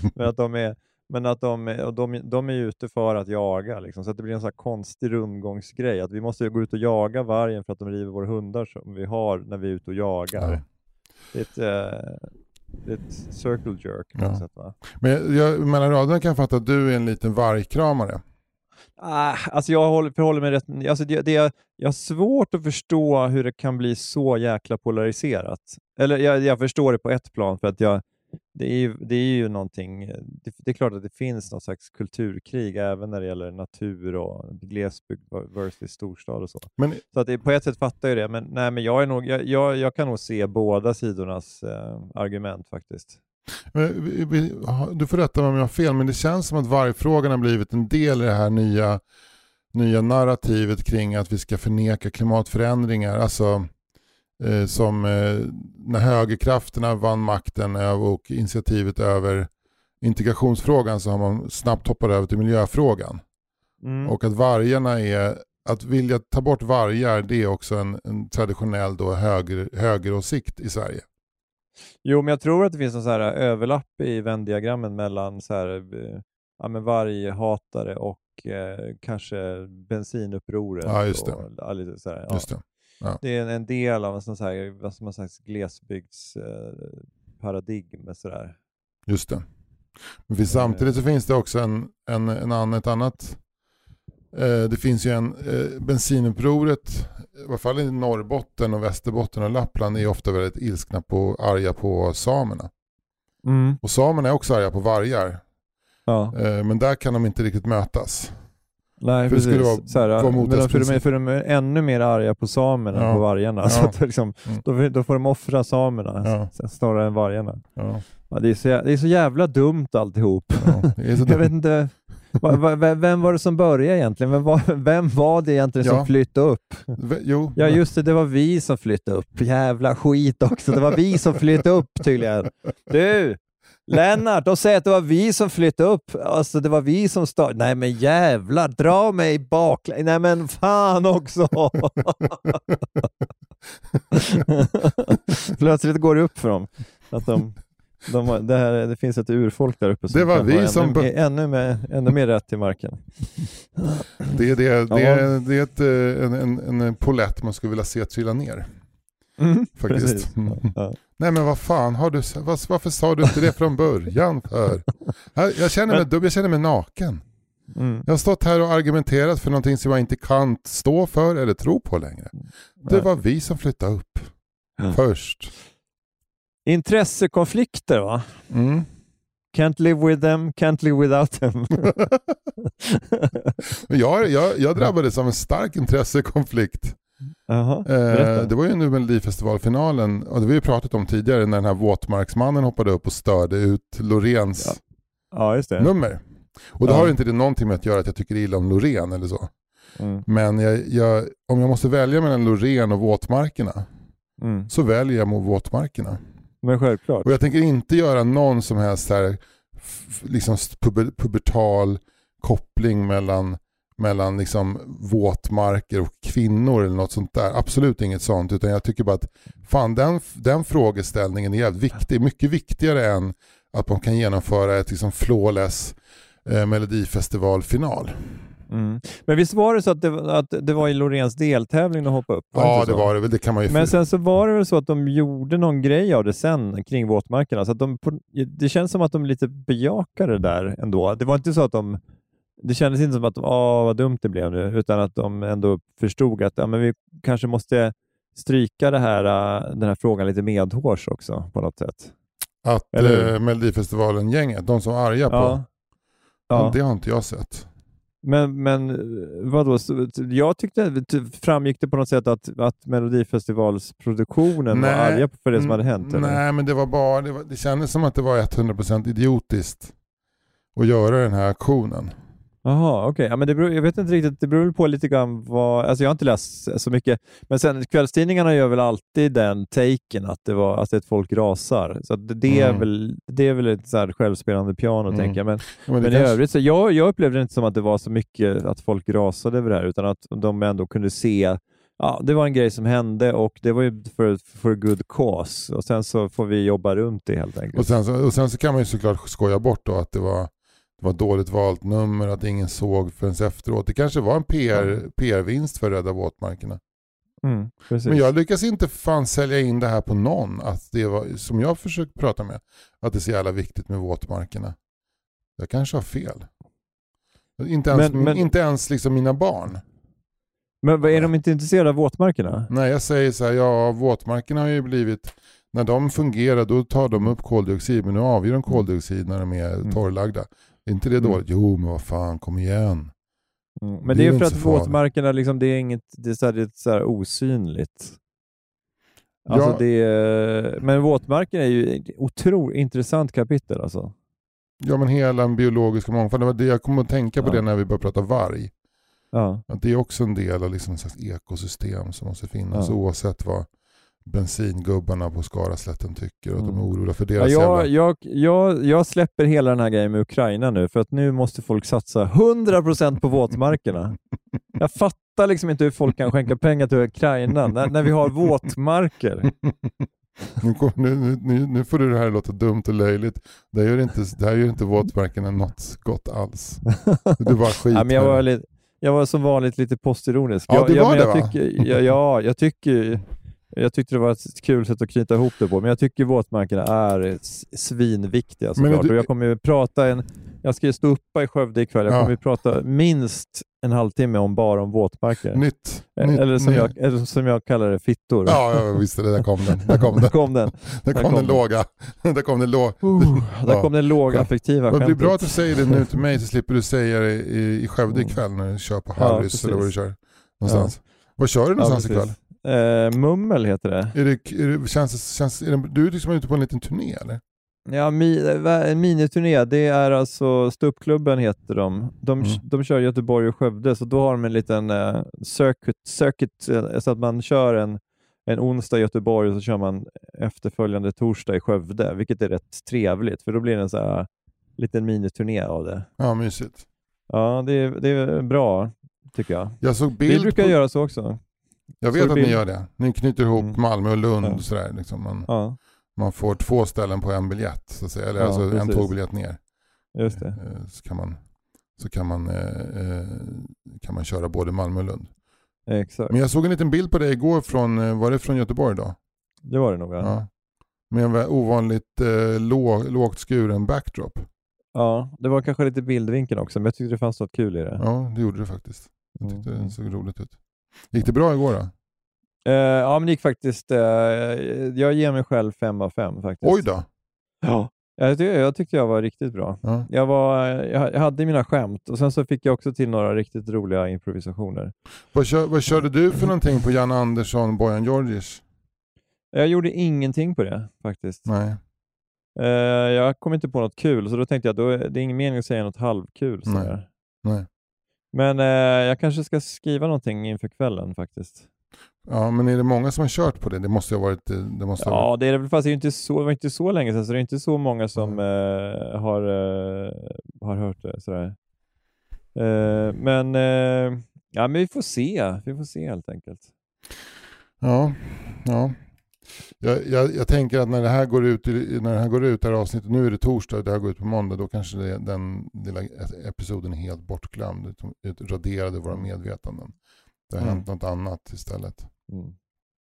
Men att de är ute för att jaga liksom. Så att det blir en sån här konstig rundgångsgrej. Att vi måste gå ut och jaga vargen för att de river våra hundar som vi har när vi är ute och jagar. Ja. Det är ett circle jerk på något sätt, va? Men jag mellan raderna kan jag fatta att du är en liten vargkramare. Alltså jag förhåller mig rätt... Alltså jag har svårt att förstå hur det kan bli så jäkla polariserat. Eller jag förstår det på ett plan för att det är ju någonting... Det är klart att det finns någon slags kulturkrig även när det gäller natur och glesbygd versus storstad och så. Så att på ett sätt fattar jag det. Men jag kan nog se båda sidornas argument faktiskt. Du får rätta mig om jag har fel, men det känns som att vargfrågan har blivit en del i det här nya narrativet kring att vi ska förneka klimatförändringar. Alltså som när högerkrafterna vann makten och initiativet över integrationsfrågan, så har man snabbt hoppat över till miljöfrågan. Och att vargarna att vilja ta bort vargar, det är också en traditionell då högeråsikt i Sverige. Jo, men jag tror att det finns en så här överlapp i Venn-diagrammen mellan så här, varghatare och kanske bensinupproret. Ja, just det. Och så här, just det. Ja. Det är en del av en sån här, vad som man säger, glesbygdsparadigm med sådär. Just det. Men samtidigt så finns det också ett annat. Det finns ju bensinupproret, i alla fall i Norrbotten och Västerbotten och Lappland, är ofta väldigt ilskna arga på samerna. Och samerna är också arga på vargar. Ja. Men där kan de inte riktigt mötas. Nej, för precis. Det skulle vara för de är ännu mer arga på samerna än på vargarna. Så att liksom, då får de offra samerna snarare än vargarna. Ja, det är så jävla dumt alltihop. Jag vet inte... Vem var det som började egentligen? Vem var det egentligen som flyttade upp? Ja, just det var vi som flyttade upp. Jävla skit också. Det var vi som flyttade upp tydligen. Du, Lennart, de säger att det var vi som flyttade upp. Alltså det var vi som startade. Nej men jävlar, dra mig baklänges. Nej men fan också. Plötsligt går det upp för dem att det finns ett urfolk där uppe som det var vi som ännu mer rätt i marken. Det är en polett man skulle vilja se trilla ner. Faktiskt. Ja. Nej men vad fan varför sa du inte det från början för? Jag känner mig naken. Jag har stått här och argumenterat för någonting som jag inte kan stå för eller tro på längre. Det var vi som flyttade upp först. Intressekonflikter, va? Can't live with them, can't live without them. jag drabbades av en stark intressekonflikt. Det var ju nu Melodifestivalfinalen, och det har vi ju pratat om tidigare, när den här våtmarksmannen hoppade upp och störde ut Loreens nummer. Och då har inte det någonting med att göra att jag tycker illa om Loreen eller så. Men om jag måste välja mellan Loreen och våtmarkerna så väljer jag mot våtmarkerna. Men självklart. Och jag tänker inte göra någon som helst här liksom pubertal koppling mellan mellan liksom våtmarker och kvinnor eller något sånt där. Absolut inget sånt, utan jag tycker bara att fan, den frågeställningen är jävligt viktig. Mycket viktigare än att man kan genomföra ett liksom flawless Melodifestivalfinal. Mm. Men visst var det så att det var i Loreens deltävling att hoppa upp? Ja, det var det väl. Det kan man ju. Men sen så var det väl så att de gjorde någon grej av det sen kring våtmarkerna. Så att det känns som att de lite bejakade det där ändå. Det var inte så att det kändes inte som att vad dumt det blev nu, utan att de ändå förstod att men vi kanske måste stryka den här frågan lite medhårs också på något sätt. Att Melodifestivalen-gänget, de som är arga på, det har inte jag sett. Men vadå? Jag tyckte framgick det på något sätt att Melodifestivalsproduktionen var arga för det som hade hänt? Eller? Nej, men det var bara det kändes som att det var 100% idiotiskt att göra den här aktionen. Jaha, okej. Ja, men jag vet inte riktigt, det beror väl på lite grann alltså jag har inte läst så mycket, men sen kvällstidningarna gör väl alltid den taken att det var att ett folk rasar, så att det är väl ett så här självspelande piano tänker jag, men i övrigt så jag upplevde det inte som att det var så mycket att folk rasade över det här, utan att de ändå kunde se det var en grej som hände och det var ju för good cause, och sen så får vi jobba runt det helt enkelt. Och sen så kan man ju såklart skoja bort då att det var dåligt valt nummer, att ingen såg förrän efteråt. Det kanske var en PR-vinst för Rädda våtmarkerna. Men jag lyckas inte sälja in det här på någon, att det var, som jag försökt prata med, att det är så jävla viktigt med våtmarkerna. Jag kanske har fel. Inte ens liksom mina barn. Men vad är de inte intresserade av våtmarkerna? Nej, jag säger så här, våtmarkerna har ju blivit, när de fungerar då tar de upp koldioxid, men nu avger de koldioxid när de är torrlagda. Är inte det dåligt? Jo, men vad fan, kom igen. Men det är för att våtmarkerna liksom, det är så här osynligt. Alltså men våtmarken är ju ett otroligt intressant kapitel alltså. Ja, men hela den biologiska mångfalden, det var det jag kommer att tänka på det när vi börjar prata varg. Ja. Att det är också en del av liksom ett ekosystem som måste finnas oavsett vad bensingubbarna på Skaraslätten tycker, och de är oroliga för deras jag släpper hela den här grejen med Ukraina nu, för att nu måste folk satsa 100% på våtmarkerna. Jag fattar liksom inte hur folk kan skänka pengar till Ukraina när vi har våtmarker. Nu får du det här låta dumt och löjligt. Det här gör inte våtmarkerna något gott alls. Du bara skit. Ja, men jag var som vanligt lite postironisk. Jag tyckte det var ett kul sätt att knyta ihop det på, men jag tycker våtmarkerna är svinviktiga såklart. Jag ska ju stå uppe i Skövde ikväll. Jag kommer ju prata minst en halvtimme bara om våtmarker. Eller som jag kallar det, fittor. Ja, jag visste det. Där kom den lågaffektiva skämtet. Det blir bra att du säger det nu till mig, så slipper du säga det i Skövde ikväll när du kör på Harrys eller vad du kör någonstans. Vad kör du någonstans ikväll? Mummel heter det. Du är liksom ute på en liten turné eller? Ja, en miniturné. Det är alltså Ståuppklubben heter de. De kör Göteborg och Skövde, så då har de en liten circuit så att man kör en onsdag i Göteborg och så kör man efterföljande torsdag i Skövde, vilket är rätt trevligt, för då blir det en så här liten miniturné av det. Ja, mysigt. Ja, det är bra tycker jag. Jag såg bild. Vi brukar göra så också. Jag vet att ni gör det. Ni knyter ihop Malmö och Lund och sådär. Liksom man får 2 ställen på en biljett så att säga. Eller alltså en tågbiljett ner. Just det. Så kan man köra både Malmö och Lund. Exakt. Men jag såg en liten bild på dig igår var det från Göteborg då? Det var det nog, ja. Med en ovanligt lågt skuren backdrop. Ja, det var kanske lite bildvinkeln också, men jag tyckte det fanns något kul i det. Ja, det gjorde det faktiskt. Jag tyckte det såg roligt ut. Gick det bra igår då? Ja, men det gick faktiskt... jag ger mig själv 5 av 5 faktiskt. Oj då! Ja, jag tyckte jag var riktigt bra. Ja. Jag hade mina skämt, och sen så fick jag också till några riktigt roliga improvisationer. Vad körde du för någonting på Jan Andersson, Bojan Georgis? Jag gjorde ingenting på det faktiskt. Nej. Jag kom inte på något kul, så då tänkte jag att det är ingen mening att säga något halvkul. Nej. Men jag kanske ska skriva någonting inför kvällen faktiskt. Ja, men är det många som har kört på det? Det måste ha varit... det är väl, fast det var inte så länge sedan, så det är inte så många som har hört det sådär. Men vi får se. Vi får se helt enkelt. Ja. Jag tänker att när det här går ut, det här avsnittet, nu är det torsdag och det här går ut på måndag, då kanske den lilla episoden är helt bortglömd. Det raderade våra medvetanden. Det har hänt något annat istället. Mm.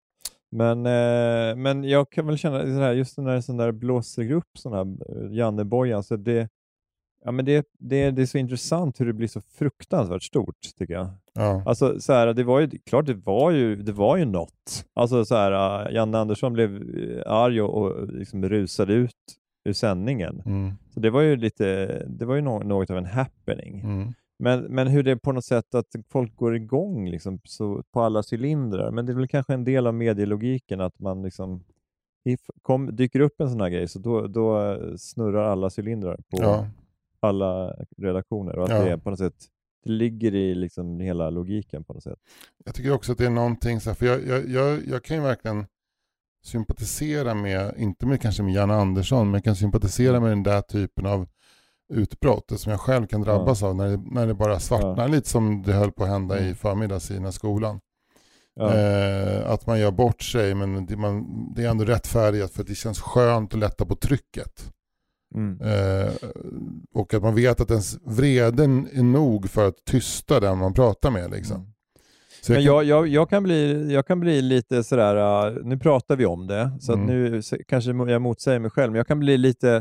Men jag kan väl känna så här, just när sån där blåser upp sån här Jannebojan, så det är så intressant hur det blir så fruktansvärt stort, tycker jag. Ja. Alltså så här, det var ju något. Alltså så här, Janne Andersson blev arg och liksom rusade ut ur sändningen. Så det var ju något av en happening. Men hur det är på något sätt att folk går igång liksom, så på alla cylindrar. Men det är väl kanske en del av medielogiken att man liksom dyker upp en sån här grej, så då snurrar alla cylindrar på alla redaktioner, och att det är på något sätt, det ligger i liksom hela logiken på något sätt. Jag tycker också att det är någonting så här, för jag kan ju verkligen sympatisera med, inte med kanske med Janne Andersson, men jag kan sympatisera med den där typen av utbrott som jag själv kan drabbas av när det bara svartnar, lite som det höll på att hända i förmiddags i skolan. Att man gör bort sig, men det är ändå rättfärdigt för att det känns skönt att lätta på trycket. Och att man vet att ens vreden är nog för att tysta den man pratar med liksom. Så men jag kan bli lite sådär, nu pratar vi om det, så att nu kanske jag motsäger mig själv, men jag kan bli lite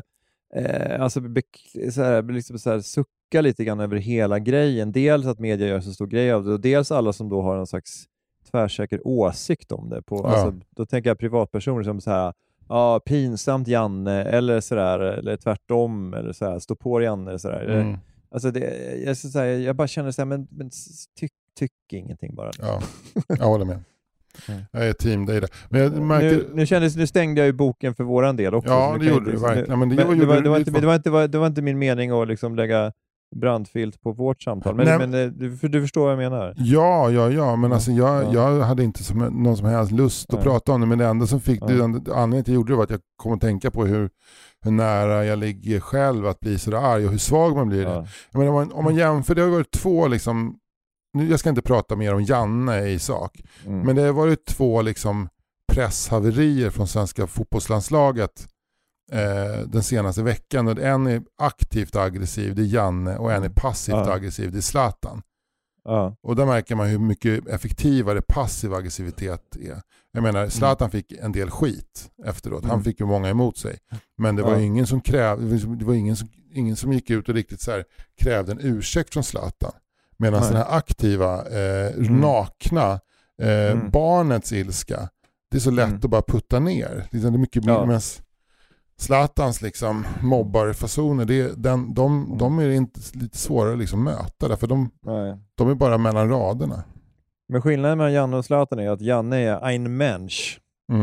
liksom sucka lite grann över hela grejen. Dels att media gör så stor grej av det, och dels alla som då har en slags tvärsäker åsikt om det. Alltså, då tänker jag privatpersoner som så här, pinsamt Janne, eller sådär, eller tvärtom, eller sådär, stå på Janne, eller sådär. Alltså jag bara känner såhär, men tyck ingenting bara. Ja, jag håller med. Jag är team dig där. Men jag märker... nu stängde jag ju boken för våran del också. Ja, det gjorde du verkligen. Men det var inte min mening att liksom lägga brandfilt på vårt samtal. Men du förstår vad jag menar. Ja. Men alltså jag hade inte någon som helst lust att prata om det. Men det enda som fick anledningen till att jag gjorde det var att jag kom att tänka på hur nära jag ligger själv att bli så arg och hur svag man blir. Jag menar, om man jämför, det har varit två liksom, nu, jag ska inte prata mer om Janne i sak, men det har varit två liksom presshaverier från svenska fotbollslandslaget den senaste veckan, och en är aktivt aggressiv, det är Janne, och en är passivt aggressiv, det är Zlatan. Och där märker man hur mycket effektivare passiv aggressivitet är. Jag menar, Zlatan fick en del skit efteråt. Han fick ju många emot sig. Men det var ingen som ingen som gick ut och riktigt så här krävde en ursäkt från Zlatan. Medan den här aktiva, nakna barnets ilska, det är så lätt att bara putta ner. Det är mycket mer Zlatans liksom mobbarfasoner, de är inte lite svårare att liksom möta, därför de är bara mellan raderna. Men skillnaden mellan Janne och Zlatan är att Janne är ein Mensch.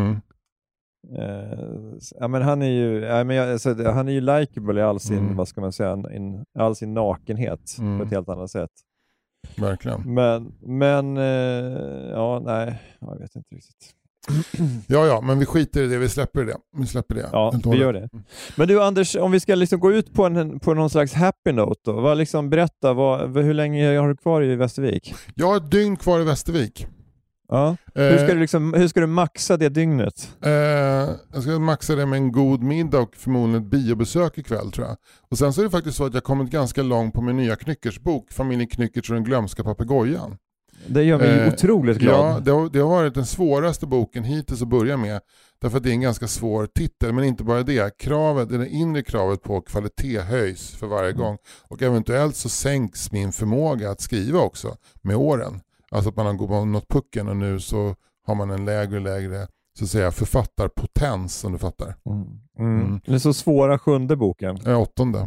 Men han är ju han är ju likeable i all sin vad ska man säga, all sin nakenhet på ett helt annat sätt. Verkligen. Men nej, jag vet inte riktigt. Ja, men vi skiter i det, vi släpper det. Ja, vi gör det. Men du Anders, om vi ska liksom gå ut på någon slags happy note då, berätta, hur länge har du kvar i Västervik? Jag har ett dygn kvar i Västervik. Ja. Hur ska du maxa det dygnet? Jag ska maxa det med en god middag och förmodligen ett biobesök ikväll, tror jag. Och sen så är det faktiskt så att jag kommit ganska långt på min nya Knyckersbok, Familjen Knyckertz och den glömska papegojan. Det gör mig otroligt glad. Ja, det har varit den svåraste boken hittills att börja med. Därför att det är en ganska svår titel. Men inte bara det. Det inre kravet på kvalitet höjs för varje gång. Och eventuellt så sänks min förmåga att skriva också med åren. Alltså att man har nått pucken och nu så har man en lägre så att säga författarpotens, som du fattar. Det är så svåra 7:e boken. 8:e.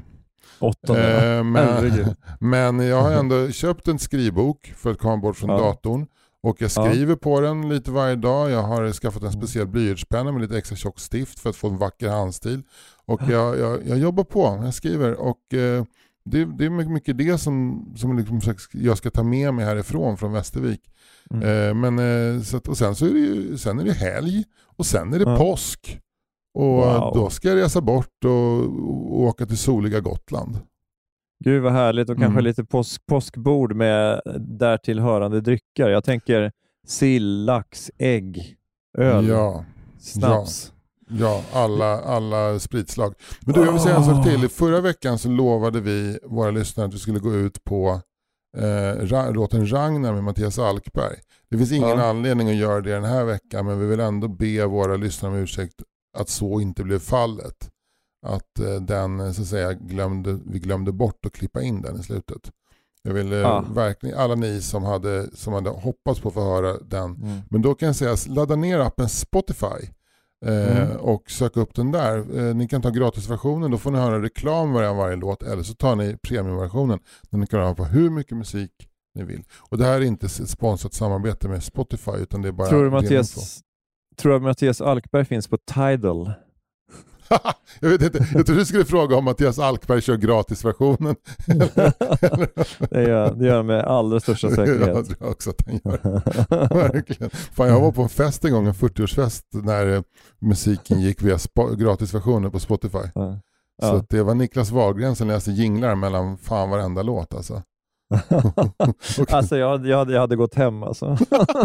Men jag har ändå köpt en skrivbok för att komma bort från datorn. Och jag skriver på den lite varje dag. Jag har skaffat en speciell blyertspenna med lite extra tjock stift för att få en vacker handstil. Och jag jobbar på, jag skriver. Och det är mycket det som liksom jag ska ta med mig härifrån från Västervik. Och sen är det helg. Och sen är det påsk. Och då ska jag resa bort och åka till soliga Gotland. Gud vad härligt, och kanske lite påskbord med därtill hörande drycker. Jag tänker sill, lax, ägg, öl, snaps. Ja, alla spritslag. Men du, jag vill säga en sak till. Förra veckan så lovade vi våra lyssnare att vi skulle gå ut på låten Ragnar med Mattias Alkberg. Det finns ingen anledning att göra det den här veckan, men vi vill ändå be våra lyssnare om ursäkt att så inte blev fallet. Att den, så att säga, vi glömde bort att klippa in den i slutet. Jag vill verkligen, alla ni som hade hoppats på att få höra den. Men då kan jag säga, ladda ner appen Spotify och sök upp den där. Ni kan ta gratisversionen, då får ni höra reklam varje låt, eller så tar ni premiumversionen där ni kan höra på hur mycket musik ni vill. Och det här är inte ett sponsrat samarbete med Spotify, utan det är bara... Tror du Mattias Alkberg finns på Tidal? Jag vet inte, jag tror du skulle fråga om Mattias Alkberg kör gratisversionen. Det gör med allra största säkerhet. Jag tror också att han gör. Verkligen. Fan, jag var på en fest en gång, en 40-årsfest, när musiken gick via gratisversionen på Spotify. Så att det var Niklas Wahlgren som läste jinglar mellan fan varenda låt alltså. Okay. Alltså jag hade gått hem alltså.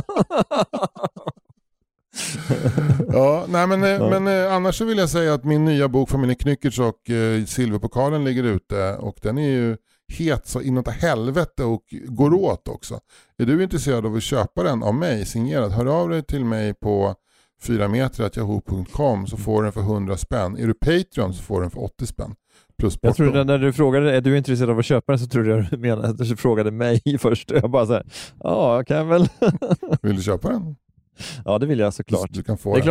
Ja, nej men annars så vill jag säga att min nya bok Familjen Knyckertz och Silverpokalen ligger ute, och den är ju het så inåt helvete och går åt också. Är du intresserad av att köpa den av mig signerad, hör av dig till mig på 4meter@yahoo.com, så får den för 100 spänn. Är du Patreon så får den för 80 spänn. Jag tror när du frågade, är du intresserad av att köpa den, så trodde jag du menade att du frågade mig först. Jag bara så här, ja, kan jag väl. Vill du köpa den? Ja, det vill jag såklart. Du kan få det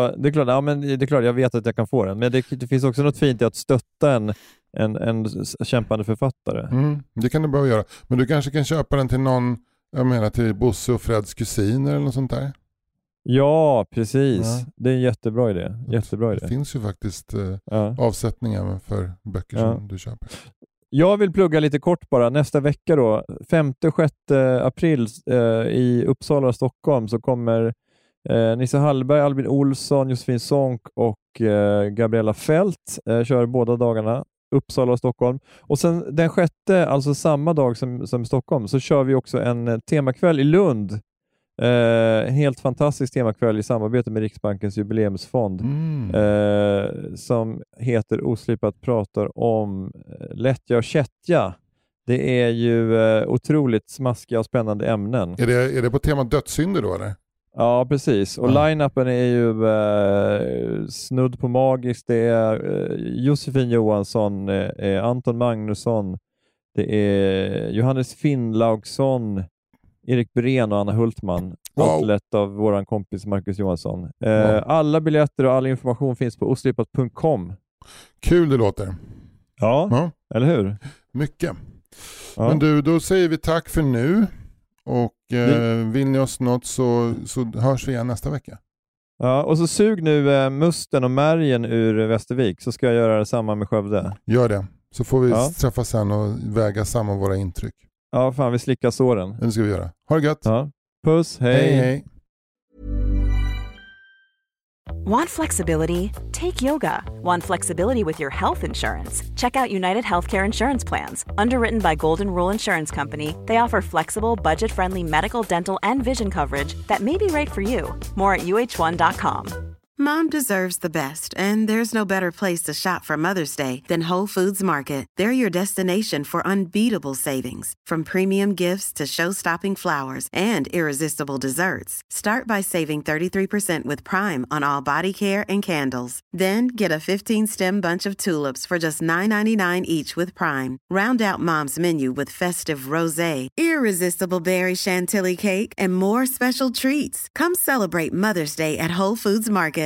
är klart jag vet att jag kan få den. Men det finns också något fint i att stötta en kämpande författare. Det kan du behöva göra. Men du kanske kan köpa den till någon, jag menar till Bosse och Freds kusiner eller något sånt där. Ja, precis. Ja. Det är en jättebra idé. Det finns ju faktiskt avsättningar för böcker som du köper. Jag vill plugga lite kort bara. Nästa vecka då, 5-6 april i Uppsala och Stockholm, så kommer Nisse Hallberg, Albin Olsson, Josefin Sonck och Gabriella Fält kör båda dagarna, Uppsala och Stockholm. Och sen den 6, alltså samma dag som Stockholm, så kör vi också en temakväll i Lund. Helt fantastisk temakväll i samarbete med Riksbankens jubileumsfond som heter Oslipat pratar om lättja och kättja. Det är ju otroligt smaskiga och spännande ämnen. Är det på tema dödssynder då eller? Ja, precis. Och line-upen är ju snudd på magiskt. Det är Josefin Johansson, Anton Magnusson, det är Johannes Finnlaugsson, Erik Byrén och Anna Hultman. Allt lätt av våran kompis Marcus Johansson. Alla biljetter och all information finns på oslipat.com. Kul det låter. Ja, eller hur? Mycket. Ja. Men du, då säger vi tack för nu. Och vill ni oss något så hörs vi igen nästa vecka. Ja, och så sug nu musten och märgen ur Västervik, så ska jag göra detsamma med Skövde. Gör det. Så får vi träffas sen och väga samman våra intryck. Ja, fan, vi slickar såren. Det ska vi göra. Ha det gött. Ja. Puss, hej. Want flexibility? Take yoga. Want flexibility with your health insurance? Check out United Healthcare Insurance Plans. Underwritten by Golden Rule Insurance Company, they offer flexible, budget-friendly medical, dental, and vision coverage that may be right for you. More at uh1.com. Mom deserves the best, and there's no better place to shop for Mother's Day than Whole Foods Market. They're your destination for unbeatable savings, from premium gifts to show-stopping flowers and irresistible desserts. Start by saving 33% with Prime on all body care and candles. Then get a 15-stem bunch of tulips for just $9.99 each with Prime. Round out Mom's menu with festive rosé, irresistible berry chantilly cake, and more special treats. Come celebrate Mother's Day at Whole Foods Market.